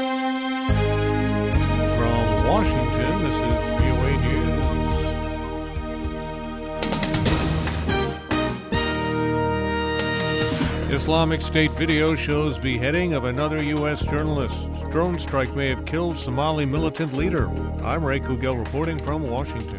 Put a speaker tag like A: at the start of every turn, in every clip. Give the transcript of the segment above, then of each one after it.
A: From Washington, this is VOA News. Islamic State video shows beheading of another U.S. journalist. Drone strike may have killed Somali militant leader. I'm Ray Kugel reporting from Washington.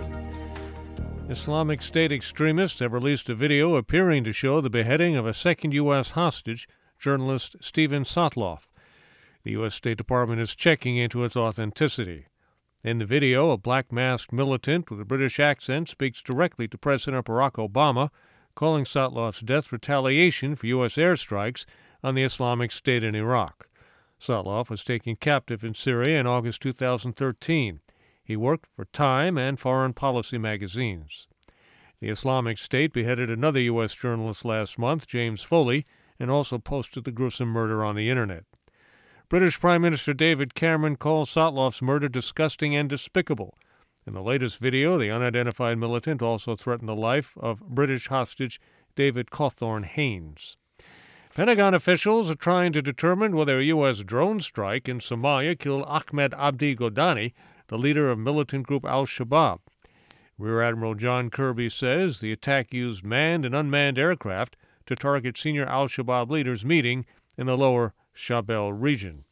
A: Islamic State extremists have released a video appearing to show the beheading of a second U.S. hostage, journalist Steven Sotloff. The U.S. State Department is checking into its authenticity. In the video, a black-masked militant with a British accent speaks directly to President Barack Obama, calling Sotloff's death retaliation for U.S. airstrikes on the Islamic State in Iraq. Sotloff was taken captive in Syria in August 2013. He worked for Time and Foreign Policy magazines. The Islamic State beheaded another U.S. journalist last month, James Foley, and also posted the gruesome murder on the Internet. British Prime Minister David Cameron called Sotloff's murder disgusting and despicable. In the latest video, the unidentified militant also threatened the life of British hostage David Cawthorne Haynes. Pentagon officials are trying to determine whether a U.S. drone strike in Somalia killed Ahmed Abdi Godani, the leader of militant group al-Shabaab. Rear Admiral John Kirby says the attack used manned and unmanned aircraft to target senior al-Shabaab leaders meeting in the lower Shabelle region.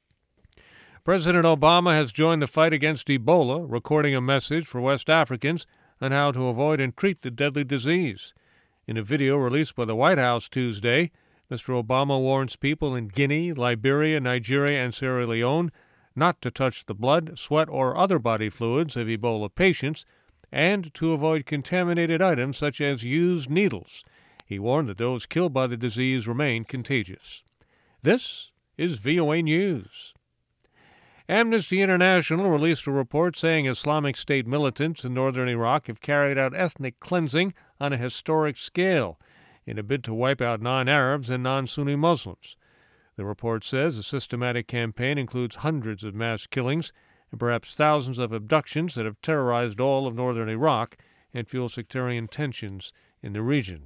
A: President Obama has joined the fight against Ebola, recording a message for West Africans on how to avoid and treat the deadly disease. In a video released by the White House Tuesday, Mr. Obama warns people in Guinea, Liberia, Nigeria, and Sierra Leone not to touch the blood, sweat, or other body fluids of Ebola patients, and to avoid contaminated items such as used needles. He warned that those killed by the disease remain contagious. This is VOA News. Amnesty International released a report saying Islamic State militants in northern Iraq have carried out ethnic cleansing on a historic scale in a bid to wipe out non-Arabs and non-Sunni Muslims. The report says the systematic campaign includes hundreds of mass killings and perhaps thousands of abductions that have terrorized all of northern Iraq and fueled sectarian tensions in the region.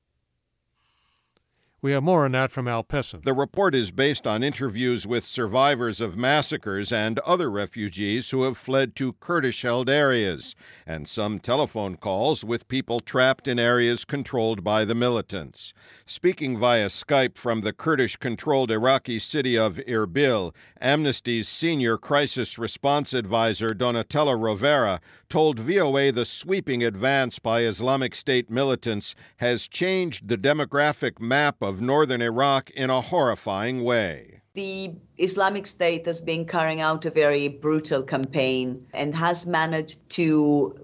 A: We have more on that from Al Pessin.
B: The report is based on interviews with survivors of massacres and other refugees who have fled to Kurdish-held areas, and some telephone calls with people trapped in areas controlled by the militants. Speaking via Skype from the Kurdish-controlled Iraqi city of Erbil, Amnesty's senior crisis response advisor Donatella Rovera told VOA the sweeping advance by Islamic State militants has changed the demographic map of northern Iraq in a horrifying way.
C: The Islamic State has been carrying out a very brutal campaign and has managed to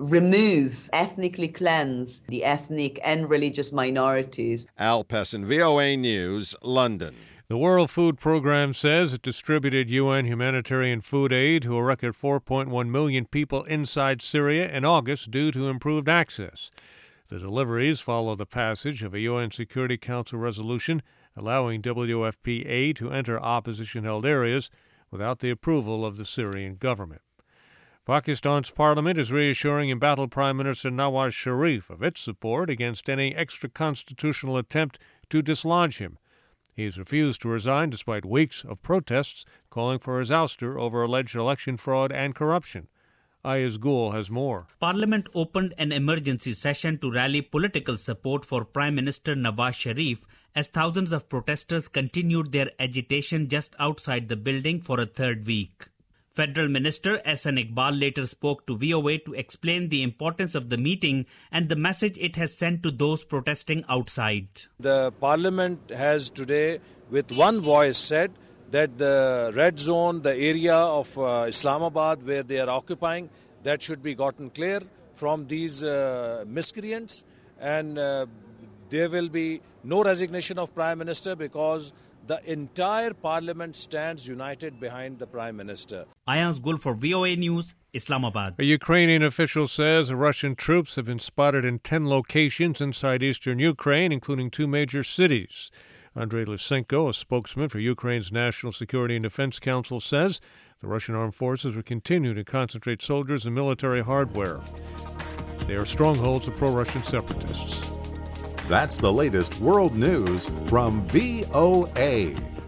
C: ethnically cleanse the ethnic and religious minorities.
B: Al Pessin, VOA News, London.
A: The World Food Program says it distributed UN humanitarian food aid to a record 4.1 million people inside Syria in August due to improved access. The deliveries follow the passage of a UN Security Council resolution allowing WFP aid to enter opposition-held areas without the approval of the Syrian government. Pakistan's parliament is reassuring embattled Prime Minister Nawaz Sharif of its support against any extra-constitutional attempt to dislodge him. He has refused to resign despite weeks of protests calling for his ouster over alleged election fraud and corruption. Ayaz Gul has more.
D: Parliament opened an emergency session to rally political support for Prime Minister Nawaz Sharif as thousands of protesters continued their agitation just outside the building for a third week. Federal Minister Ehsan Iqbal later spoke to VOA to explain the importance of the meeting and the message it has sent to those protesting outside.
E: The Parliament has today, with one voice, said that the red zone, the area of Islamabad where they are occupying, that should be gotten clear from these miscreants, and there will be no resignation of Prime Minister because the entire Parliament stands united behind the Prime Minister.
D: Ayaz Gul for VOA News, Islamabad.
A: A Ukrainian official says the Russian troops have been spotted in 10 locations inside eastern Ukraine, including 2 major cities. Andrei Lysenko, a spokesman for Ukraine's National Security and Defense Council, says the Russian armed forces will continue to concentrate soldiers and military hardware. They are strongholds of pro-Russian separatists.
F: That's the latest world news from VOA.